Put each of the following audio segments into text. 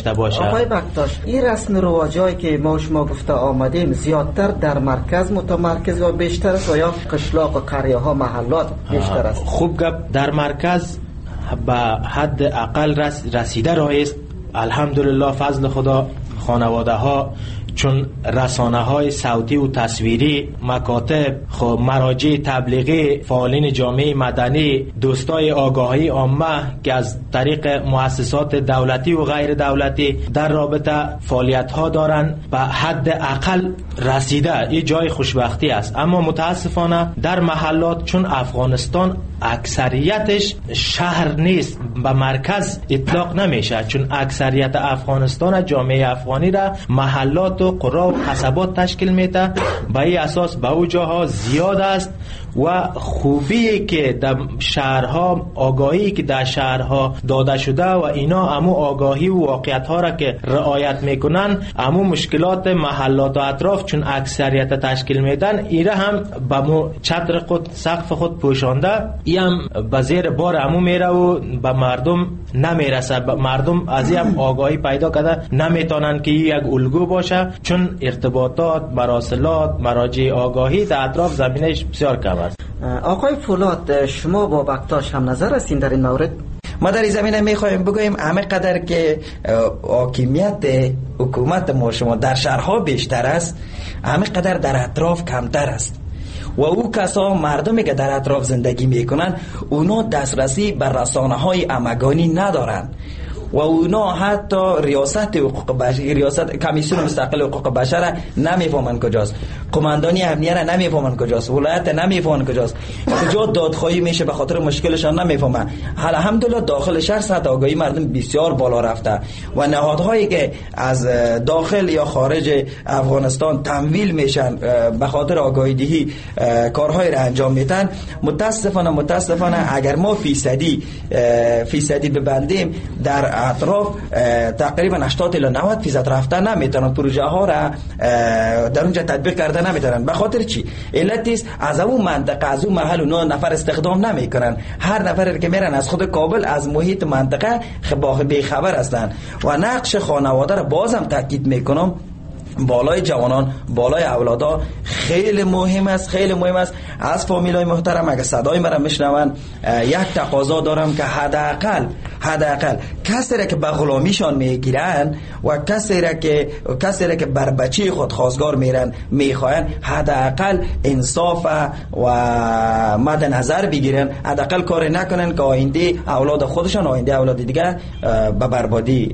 داشته باشه. آقای بکتاش، این رسم و رواجایی که ما شما گفته آمدیم زیادتر در مرکز متمرکز و بیشتر است یا قشلاق و قریه ها محلات بیشتر است؟ خوب گپ. در مرکز به حد اقل رسیده رایست. الحمدلله فضل خدا خانواده ها چون رسانه های صوتی و تصویری، مکاتب، خب مراجع تبلیغی، فعالین جامعه مدنی، دوستای آگاهی عامه که از طریق مؤسسات دولتی و غیر دولتی در رابطه فعالیت ها دارن، به حد اقل رسیده. این جای خوشبختی است. اما متاسفانه در محلات چون افغانستان اکثریتش شهر نیست، به مرکز اطلاق نمیشه، چون اکثریت افغانستان جامعه افغانی را محلات و قرا و قصبات تشکیل میده. به این اساس به او جاها زیاد است و خوبی که در شهرها، آگاهی که در شهرها داده شده و اینا امو آگاهی و واقعیت ها را که رعایت میکنن، امو مشکلات محلات و اطراف چون اکثریت تشکیل میدن، ایره هم به مو چتر خود سقف خود پوشانده، ای هم به زیر بار امو میره و به مردم نمیرسه. مردم از این هم آگاهی پیدا کرده نمیتونن که یک الگو باشه، چون ارتباطات، مراسلات، مراجع آگاهی در اطراف زمینش بسیار کم است. آقای فولاد، شما با بکتاش هم نظر هستین در این مورد؟ ما در این زمینه میخوایم بگوییم همه قدر که حاکمیت حکومت ما شما در شهرها بیشتر است، همه قدر در اطراف کمتر است و او کسا مردمی که در اطراف زندگی میکنن اونا دسترسی به رسانه های همگانی ندارن و اونا حتی ریاست حقوق بشر، ریاست کمیسیون مستقل حقوق بشر نمیفهمن کجاست، قماندانی امنیت نمیفهمن کجاست، ولایت نمیفهمن کجاست، کجا دادخواهی میشه به خاطر مشکلشان نمیفهمن. الحمدلله داخل شهر سطح آگاهی مردم بسیار بالا رفته و نهادهایی که از داخل یا خارج افغانستان تمویل میشن به خاطر آگاهی دهی کارهای را انجام میدن. متاسفانه اگر ما فیصدی ببندیم در اطراف تقریبا 80 الی 90% رفتن نمیتونن، پروژه ها را در اونجا تطبیق کرده نمیتونن. به خاطر چی؟ علت است از اون منطقه، از اون محل اونا نفر استخدام نمیکنن. هر نفر که میرن از خود کابل، از محیط منطقه بی خبر هستن و نقش خانواده را بازم تاکید میکنم، بالای جوانان، بالای اولادا خیلی مهم است، خیلی مهم است. از فامیلای محترم اگه صدای مرا میشنون، یک تقاضا دارم که حداقل کسی را که به غلامیشان میگیرن و کسی را که بر بچه خود خواستگار میرن میخواین، حداقل انصاف و مد نظر بگیرن، حداقل کار نکنن که آینده اولاد خودشان، آینده اولاد دیگه به بربادی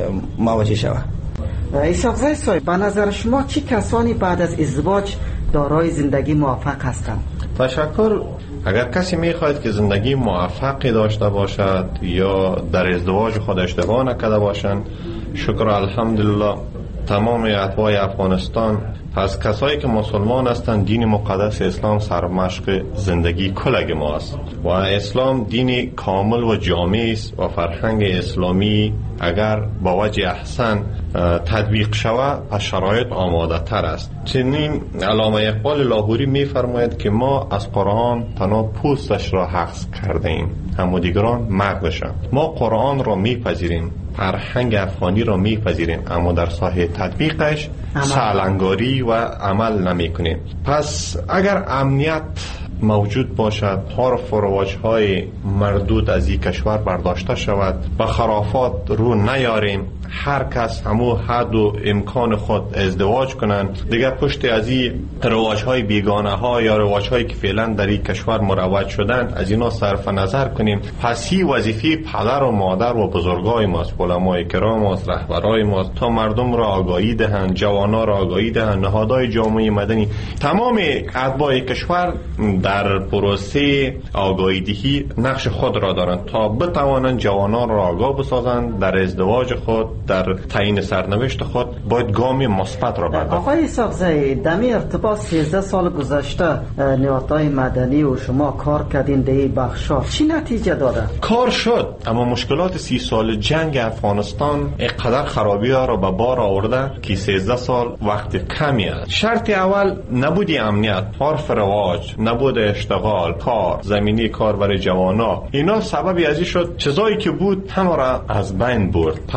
مواجه شود. اسحاق زی صاحب، به نظر شما چی کسانی بعد از ازدواج دارای زندگی موفق هستند؟ تشکر. اگر کسی میخواهد که زندگی موفقی داشته باشد یا در ازدواج خود اشتباه نکرده باشند، شکر الحمدلله تمام اتباع افغانستان، پس کسایی که مسلمان هستند، دین مقدس اسلام سرمشق زندگی کلگ ما است و اسلام دینی کامل و جامع است و فرهنگ اسلامی اگر با وجه احسن تطبیق شود پس شرایط آماده تر است. چنین علامه اقبال لاهوری می فرماید که ما از قرآن تنها پوستش را حفظ کرده ایم، اما دیگران مغزشان. ما قرآن را میپذیریم، فرهنگ افغانی را میپذیریم، اما در ساحه تطبیقش سالنگاری و عمل نمی کنیم. پس اگر امنیت موجود باشد، عرف و رواج‌های مردود از این کشور برداشته شود، به خرافات رو نیاریم، هر کس همو حد و امکان خود ازدواج کنند، دیگر پشت از این رواج‌های بیگانه ها یا رواج‌هایی که فعلا در این کشور مروج شدن از اینا صرف نظر کنیم. پس این وظیفه پدر و مادر و بزرگای ماست، علمای کرام ماست، رهبرای ماست، تا مردم را آگاهی دهند، جوانان را آگاهی دهند، نهادهای جامعه مدنی، تمام اتباع کشور در پروسه آگاهی دهی نقش خود را دارند تا بتوانند جوانان را آگاه بسازند. در ازدواج خود، در تعیین سرنوشت خود باید گامی مثبت را بردارند. آقای اسحاق زی، دمی ارتباط 13 سال گذشته نهادهای مدنی و شما کار کردین در این بخشا، چی نتیجه داده؟ کار شد، اما مشکلات 30 سال جنگ افغانستان اینقدر خرابی ها را به بار آورده که 13 سال وقت کمی است. شرط اول نبود امنیت، عرف رواج، نبود اشتغال، کار، زمینی کار برای جوانا، اینا سببی ازی شد چیزایی که بود همه را از بین برد. پس بنا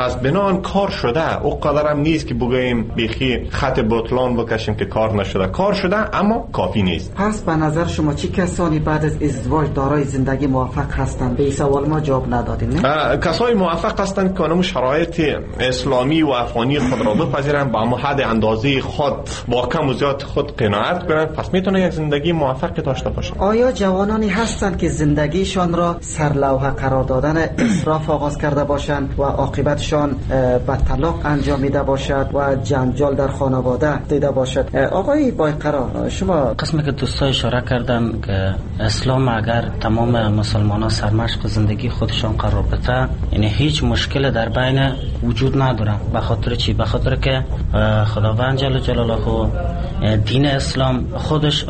الان کار شده، او قدر هم نیست که بگوییم بیخی خط بطلان بکشیم که کار نشده. کار شده اما کافی نیست. پس به نظر شما چه کسانی بعد از ازدواج دارای زندگی موفق هستند؟ به این سوال ما جواب ندادیم. نه کسای موفق هستند که اونم شرایط اسلامی و افغانی خود را بپذیرند، با حد اندازه خود با کم و زیاد خود قناعت کنند، پس میتونه یک زندگی موفق داشته باشند. آیا جوانانی هستند که زندگیشان را سرلوحه قرار دادن اسراف آغاز کرده باشند و عاقبتشان به طلاق انجامیده باشد و جنجال در خانواده دیده باشد؟ آقای بایقرا، شما قسمی که دوستا اشاره کردن که اسلام اگر تمام مسلمانان سرمشق زندگی خودشان قرار بده، یعنی هیچ مشکل در بین وجود نداره. به خاطر چی؟ به خاطر که خداوند جل جلاله دین اسلام خودش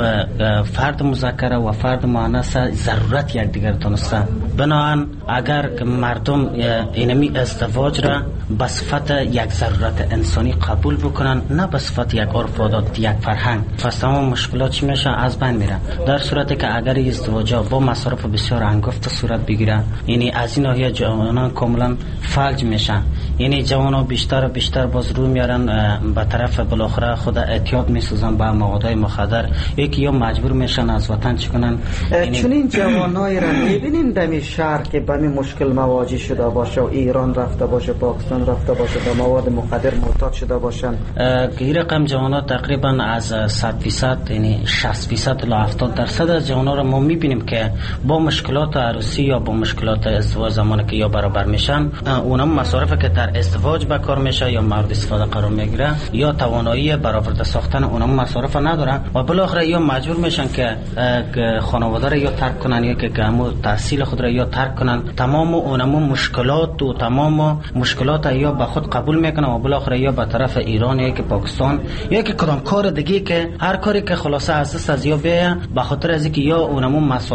فرد مذکر و فرد مؤنث ضرورت یکدیگر دانسته. بنابراین اگر مردم اینمی ازدواج را به صفت یک ضرورت انسانی قبول بکنن، نه به صفت یک عرف و عادت، یک فرهنگ، پس تمام مشکلات چی میشه؟ از بین میره. در صورتی که اگر ازدواج با مصارف بسیار انگفت صورت بگیره، یعنی از این ناحیه جوانان کاملا فلج میشن. یعنی جوانان بیشتر و بیشتر باز رو میارن به طرف بالاخره خود اعتیاد میسازن به موادهای مخدر، یکی یا مجبور میشن از وطن چکنن. چون این جوانای را میبینین دمی شهر که به این مشکل مواجه شده باشه و ایران رفته باشه، پاکستان رفته باشه، به مواد مخدر معتاد شده باشن، این رقم جوانات تقریبا از 100% یعنی 60% تا 70% از جوانان را ما میبینیم که با مشکلات عروسی یا با مشکلات ازدواج زمانی که یا برابر میشن، اونم مصارفی که در ازدواج به کار میشه یا مورد استفاده قرار میگیره یا توانایی برآورده ساختن اونم مصارف ندارن و بالاخره یا مجبور میشن که خانواده را یا ترک کنن یا که تحصیل خود را یا ترک کنن. تمام اونم مشکلات و تمام مشکلات یا به خود قبول میکنن و بالاخره یا به طرف ایران یا که پاکستان یا که کدام کار دیگه که هر کاری که خلاصه از دست از یا بیه، به خاطر از اینکه یا اونم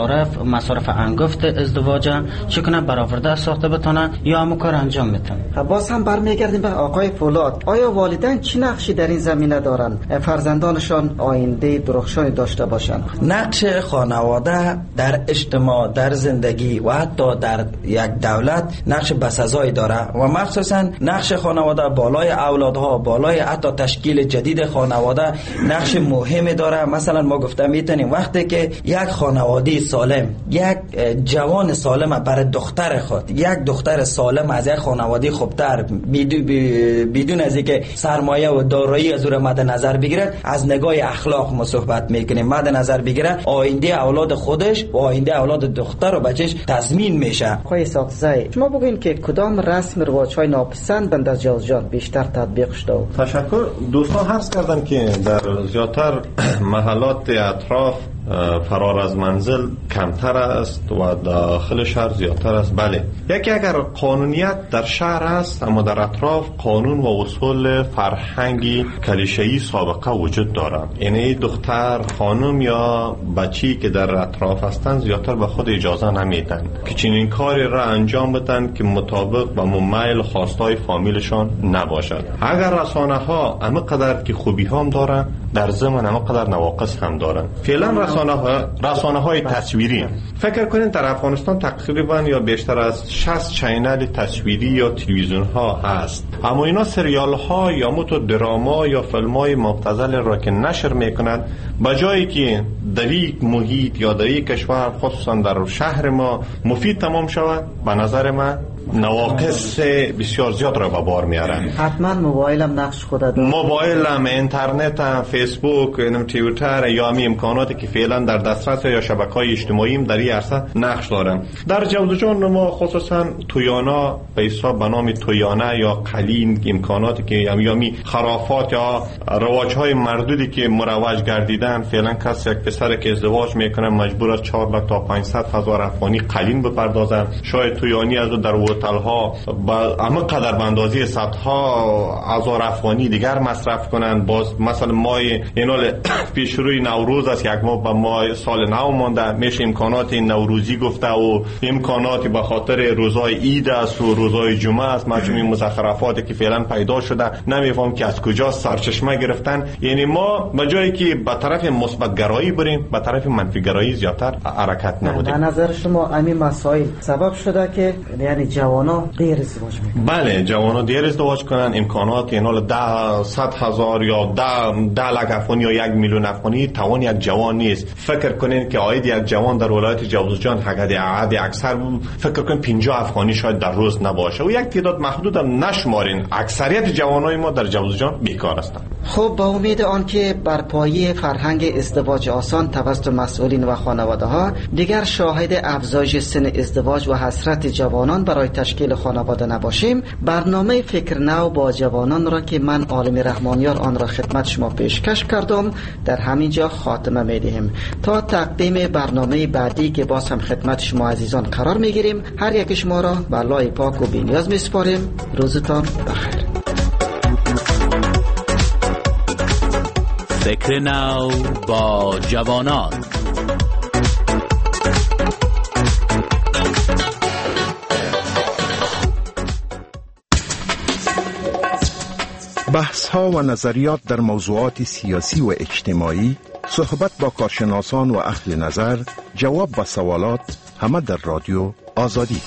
مصارف انگفت ازدواج چکنه برآورده ساخته بتونه یا همون کار انجام میتن. باز هم برمیگردیم به آقای فولاد. آیا والدین چی نقشی در این زمینه دارن فرزندانشان آینده درخشانی داشته باشند؟ نقش خانواده در اجتماع، در زندگی و حتی در یک دولت نقش بسزایی داره و مخصوصا نقش خانواده بالای اولادها، بالای حتی تشکیل جدید خانواده نقش مهمی داره. مثلا ما گفتم میتونیم وقتی که یک خانواده سالم، یک جوان سالم برای دختر خود، یک دختر سالم از یک خانواده خوبتر بدون از اینکه سرمایه و دارایی از او مد نظر بگیره، از نگاه اخلاق ما صحبت میکنیم، مد نظر بگیره، آینده اولاد خودش و آینده اولاد دختر و بچهش تضمین میشه. آقای ساقزی، شما بگوین که کدام رسم رواج‌های ناپسند بند از جان بیشتر تطبیق شده؟ تشکر. دوستان عرض کردن که در زیادتر محلات اطراف فرار از منزل کمتر است و داخل شهر زیادتر است. بله، یکی اگر قانونیت در شهر است اما در اطراف قانون و اصول فرهنگی کلیشه‌ای سابقه وجود دارد. یعنی دختر، خانم یا بچی که در اطراف هستند زیادتر به خود اجازه نمیدن که چنین کاری را انجام بدن که مطابق با میل خواستای فامیلشان نباشد. اگر رسانه ها همه قدر که خوبی هم دارن، در ضمن همه قدر نواقص هم دارن. فعلا رسانه های تصویری، فکر کنید در افغانستان تقریبا یا بیشتر از 60 چینل تصویری یا تلویزیون ها هست، اما اینا سریال ها یا متو دراما یا فیلم های مبتذل را که نشر میکنند، بجایی که در یک محیط یا در یک کشور خصوصا در شهر ما مفید تمام شود، به نظر من نواقص بسیار زیاد را به بار میارن. حتما موبایل هم نقش خود داره. موبایل هم، اینترنت هم، فیسبوک، توییتر یا همین امکاناتی که فعلا در دسترس یا شبکه‌های اجتماعی هم در این عرصه نقش دارن. در جوزجان ما خصوصا تویانا به حساب به نام تویانه یا قلین امکاناتی که یامی خرافات یا رواج‌های مردودی که مروج گردیدن، فعلا کسی یک پسر که ازدواج میکنه مجبور است 4 لک تا 500,000 افغانی قلین بپردازن. شاید تویانی از در هتل‌ها با همه قدر به اندازه صدها هزار افغانی دیگر مصرف کنند. باز مثلا ما اینال پیش روی نوروز است، یک ماه به ما سال نو مونده، میشه امکانات نوروزی گفته و امکاناتی به خاطر روزهای عید است و روزهای جمعه است. مجموعه مزخرفاتی که فعلا پیدا شده نمیفهم که از کجا سرچشمه گرفتن. یعنی ما به جایی که به طرف مثبت گرایی بریم، به طرف منفی گرایی زیادتر حرکت نمودیم. به نظر شما همین مسائل سبب شده که یعنی جوانا دیر ازدواج میکنن. بله، جوانا دیر ازدواج کنن. امکانات اینا 100,000 یا 10 لک افغانی یا 1 میلیون افغانی توان یک جوان نیست. فکر کنین که عاید یک جوان در ولایت جوزجان حد اکثر فکر کنین 50 افغانی شاید در روز نباشه و یک تعداد محدود هم نشمارین. اکثریت جوانای ما در جوزجان بیکار هستند. خب با امید آنکه برپایی فرهنگ ازدواج آسان توسط مسئولین و خانواده ها دیگر شاهد افزایش سن ازدواج و حسرت جوانان برای تشکیل خانواده نباشیم، برنامه فکر نو با جوانان را که من عالم رحمانیار آن را خدمت شما پیشکش کردم در همین جا خاتمه می‌دهیم. تا تقدیم برنامه بعدی که باز هم خدمت شما عزیزان قرار می‌گیریم، هر یک شما را به الله پاک و بی‌نیاز می‌سپاریم. روزتان بخیر. فکر نو با جوانان. بحث ها و نظریات در موضوعات سیاسی و اجتماعی، صحبت با کارشناسان و اهل نظر، جواب و سوالات، همه در رادیو آزادی.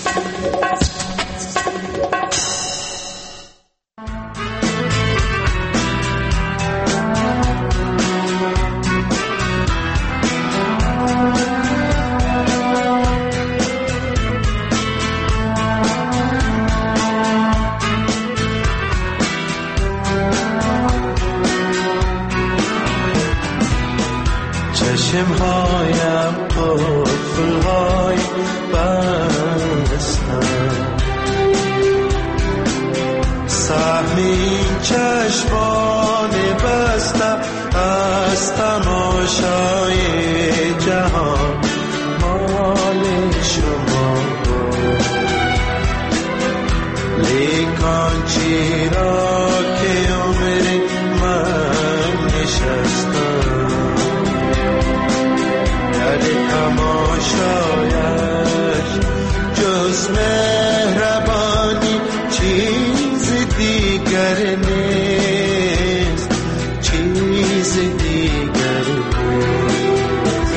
چشمهایم قفل‌های بستم، سهمی چشمان بستم از تماشای جهان مال شما. لیکن چرا که عمر من نشستم تماشایش جز مهربانی چیز دیگر نیست، چیز دیگر نیست.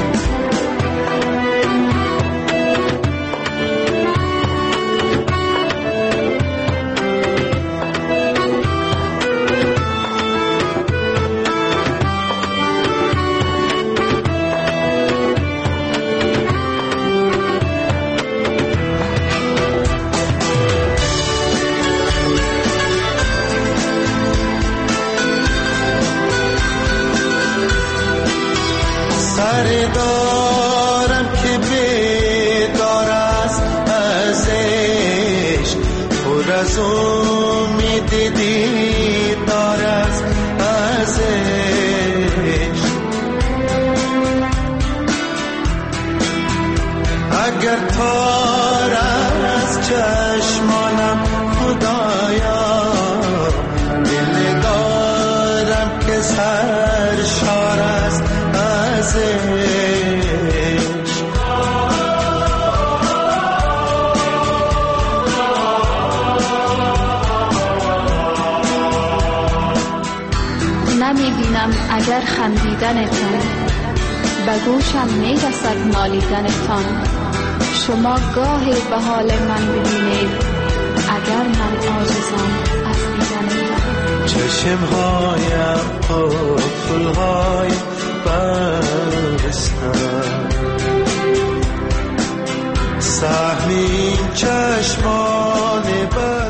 دارم که بیدار است از عشق، پر از امید دیدار است از عشق. اگر تار از چشمانم خدایا، دل دارم که سرشار است از نمی‌بینم اگر خندیدنتان، به گوشم میرسد نالیدنتان. شما گاهی به حال من ببینید اگر من عاجزم از دیدنتان. چشمهایم قفل‌های بستم، سهمی چشمان